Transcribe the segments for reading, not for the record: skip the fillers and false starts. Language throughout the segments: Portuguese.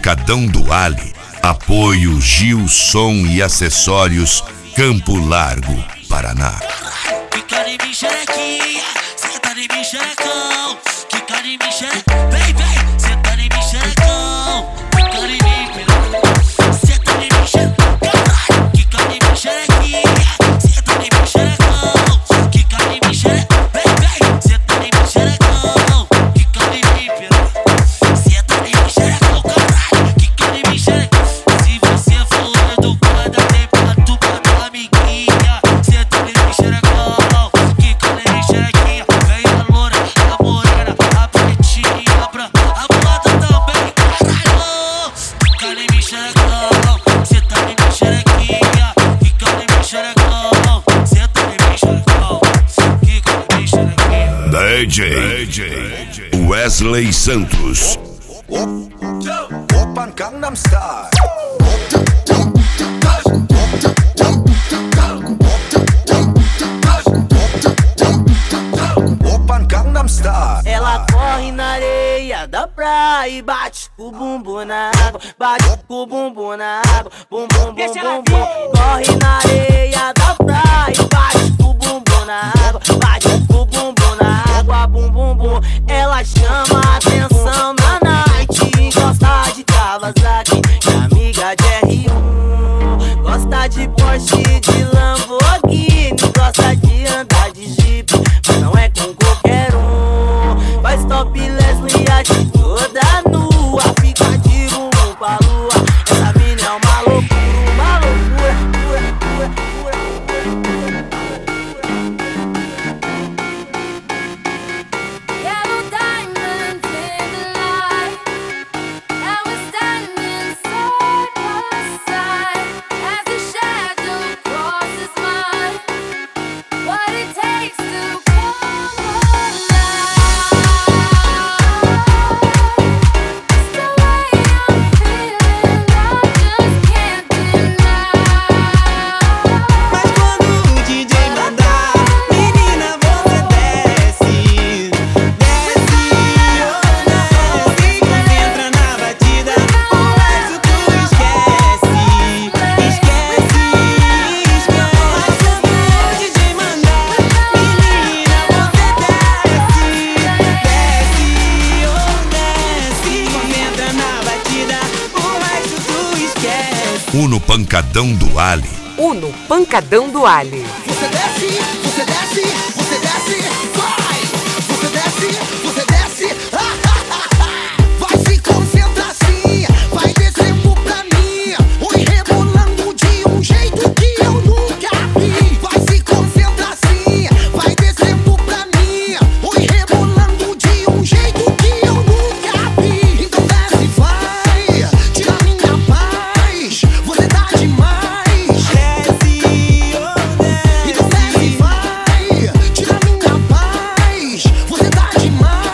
Pancadão do Ali. Apoio Gil Som e Acessórios, Campo Largo, Paraná. Quica em mim, xerequinha, senta em mim, xerecão. Quica em mim, xerecão, vem, vem, senta em mim, xerecão. Quica em mim, senta em mim, xerecão. Quica em mim, xerequinha, senta em mim, xerecão. Quica em mim, xerecão, vem, vem, senta em mim, xerecão. Quica em mim, senta em mim, xerecão, caralho. Quica em mim, xerecão. Se você for educada, tem pato pra minha amiguinha. Senta em mim, xerecão. Quica em mim, xerequinha. Vem a loura, a morena, a pretinha, a branca, a mulata também, caralho. Quica em mim, xerecão. Senta em mim, xerequinha. Quica em mim, xerecão. Senta em mim, xerecão. Quica em mim, xerequinha. DJ Wesley Santos. Open Gangnam Style. Open Gangnam Style. Ela corre na areia da praia e bate o bumbum na água, bate o bumbum na água, bum bum bum bum bum. Corre na areia da praia e bate o bumbum na água, bate o bumbum na água, bum bum bum. Ela chama a atenção na night, gosta de Kawasaki, minha amiga de R1. Gosta de Porsche, de Lamborghini, gosta de andar de Jeep, mas não é com qualquer um. Faz topless, linhagem toda nua, fica de bumbum pra lua. Essa mina é uma loucura, uma loucura. Yellow diamonds in the light, and we're standing side by side as the shadow crosses mine. What it takes to come alive. It's the way I'm feeling, I just can't deny. Mas quando o DJ mandar, menina, você desce, desce, oh, desce. Concentra na batida, o resto tu esquece, esquece, esquece. Mas quando o DJ mandar, menina, você desce, desce, oh, desce. Concentra na batida, o resto tu esquece. Uno Pancadão do Ali. Uno Pancadão do Ali. Você desce, você desce, você desce, vai! Você desce, você desce, vai se concentrar assim, vai descendo pra mim, oi rebolando de um jeito que eu nunca vi. Vai se concentrar assim, vai descendo pra mim, oi rebolando de um jeito que eu nunca vi. Então desce, vai, tira minha paz, você tá demais. Então desce, vai, tira minha paz, você tá demais.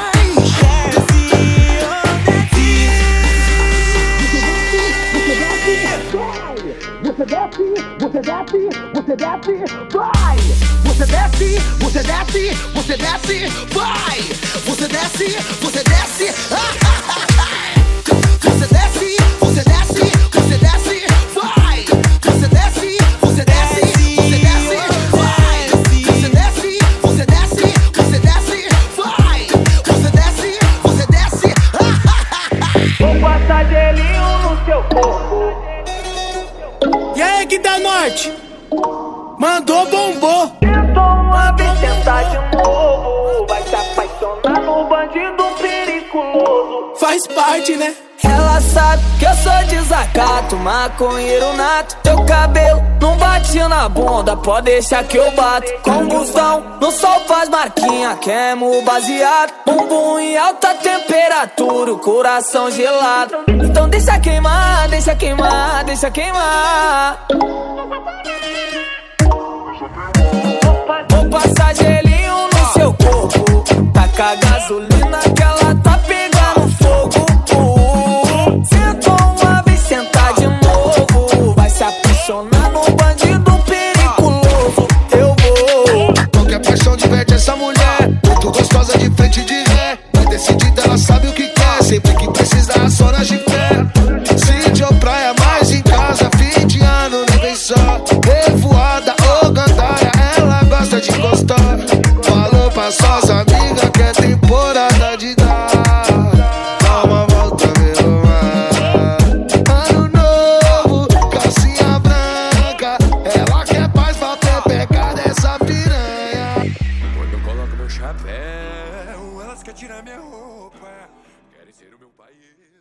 Você desce, você desce, você desce, vai. Você desce, você desce, você desce, vai. Você desce, você desce, você desce, você desce, você desce, vai. Você desce, você desce, você desce, vai. Você desce, você desce, você desce, vai. Você desce, você desce. Vou passar gelinho no seu corpo. E aí, que da norte? Mandou, bombou. Tentou uma vez, tentar de novo. Vai se apaixonar no bandido periculoso. Faz parte, né? Ela sabe que eu sou desacato, maconheiro nato. Teu cabelo não bate na bunda, pode deixar que eu bato. Combustão, no sol faz marquinha, queimo o baseado. Bumbum em alta temperatura, o coração gelado. Então deixa queimar, deixa queimar, deixa queimar. Vou passar gelinho no seu corpo, taca a gasolina que ela tá pegando fogo. Sentou uma vez, sentar de novo, vai se apaixonar no bandido periculoso. Eu vou. Qualquer paixão diverte essa mulher, muito gostosa de frente de ré. Vai decidida, ela sabe o que quer, sempre que precisar, só na de pé. Aê.